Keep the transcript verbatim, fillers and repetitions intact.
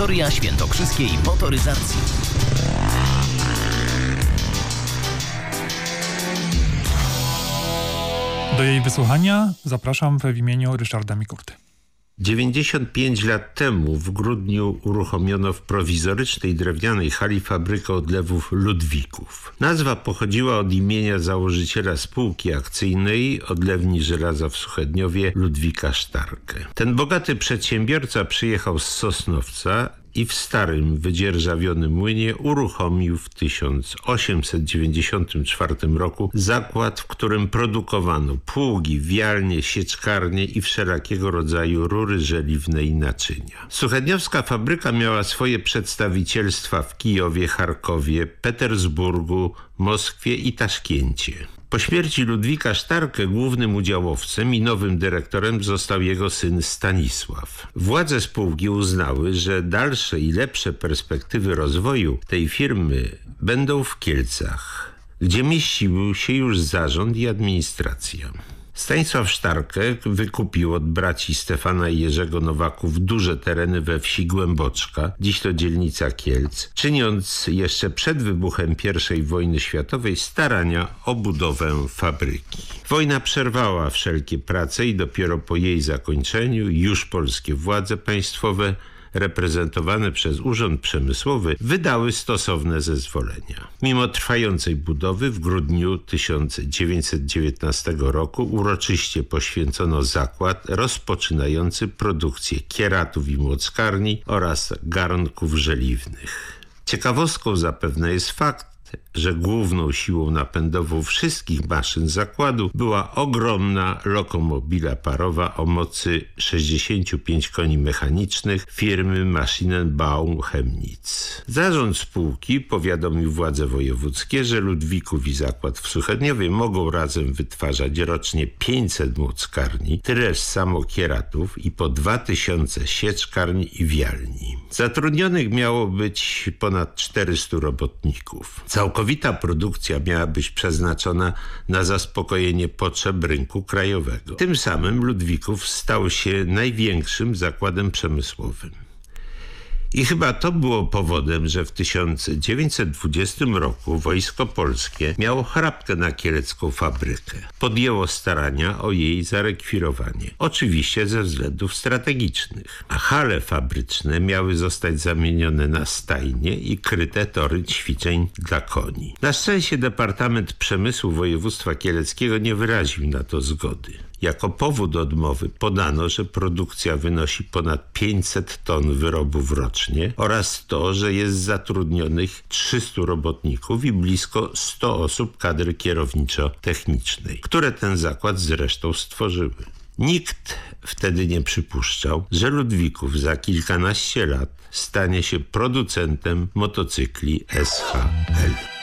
Historia świętokrzyskiej motoryzacji. Do jej wysłuchania zapraszam w imieniu Ryszarda Mikurty. dziewięćdziesiąt pięć lat temu w grudniu uruchomiono w prowizorycznej drewnianej hali fabrykę odlewów Ludwików. Nazwa pochodziła od imienia założyciela spółki akcyjnej Odlewni Żelaza w Suchedniowie Ludwika Sztarkę. Ten bogaty przedsiębiorca przyjechał z Sosnowca i w starym, wydzierżawionym młynie uruchomił w tysiąc osiemset dziewięćdziesiątym czwartym roku zakład, w którym produkowano pługi, wialnie, sieczkarnie i wszelakiego rodzaju rury żeliwne i naczynia. Suchedniowska fabryka miała swoje przedstawicielstwa w Kijowie, Charkowie, Petersburgu, Moskwie i Taszkencie. Po śmierci Ludwika Sztarkę głównym udziałowcem i nowym dyrektorem został jego syn Stanisław. Władze spółki uznały, że dalsze i lepsze perspektywy rozwoju tej firmy będą w Kielcach, gdzie mieścił się już zarząd i administracja. Stanisław Sztarkę wykupił od braci Stefana i Jerzego Nowaków duże tereny we wsi Głęboczka, dziś to dzielnica Kielc, czyniąc jeszcze przed wybuchem pierwszej wojny światowej starania o budowę fabryki. Wojna przerwała wszelkie prace i dopiero po jej zakończeniu już polskie władze państwowe reprezentowane przez Urząd Przemysłowy wydały stosowne zezwolenia. Mimo trwającej budowy w grudniu tysiąc dziewięćset dziewiętnastego roku uroczyście poświęcono zakład rozpoczynający produkcję kieratów i młockarni oraz garnków żeliwnych. Ciekawostką zapewne jest fakt, że główną siłą napędową wszystkich maszyn zakładu była ogromna lokomobila parowa o mocy sześćdziesięciu pięciu koni mechanicznych firmy Maschinenbau Chemnitz. Zarząd spółki powiadomił władze wojewódzkie, że Ludwików i zakład w Suchedniowie mogą razem wytwarzać rocznie pięćset młockarni, tyleż samo kieratów i po dwa tysiące sieczkarni i wialni. Zatrudnionych miało być ponad czterystu robotników. Całkowita produkcja miała być przeznaczona na zaspokojenie potrzeb rynku krajowego. Tym samym Ludwików stał się największym zakładem przemysłowym. I chyba to było powodem, że w tysiąc dziewięćset dwudziestym roku Wojsko Polskie miało chrapkę na kielecką fabrykę. Podjęło starania o jej zarekwirowanie. Oczywiście ze względów strategicznych. A hale fabryczne miały zostać zamienione na stajnie i kryte tory ćwiczeń dla koni. Na szczęście Departament Przemysłu Województwa Kieleckiego nie wyraził na to zgody. Jako powód odmowy podano, że produkcja wynosi ponad pięćset ton wyrobów rocznie oraz to, że jest zatrudnionych trzystu robotników i blisko sto osób kadry kierowniczo-technicznej, które ten zakład zresztą stworzyły. Nikt wtedy nie przypuszczał, że Ludwików za kilkanaście lat stanie się producentem motocykli S H L.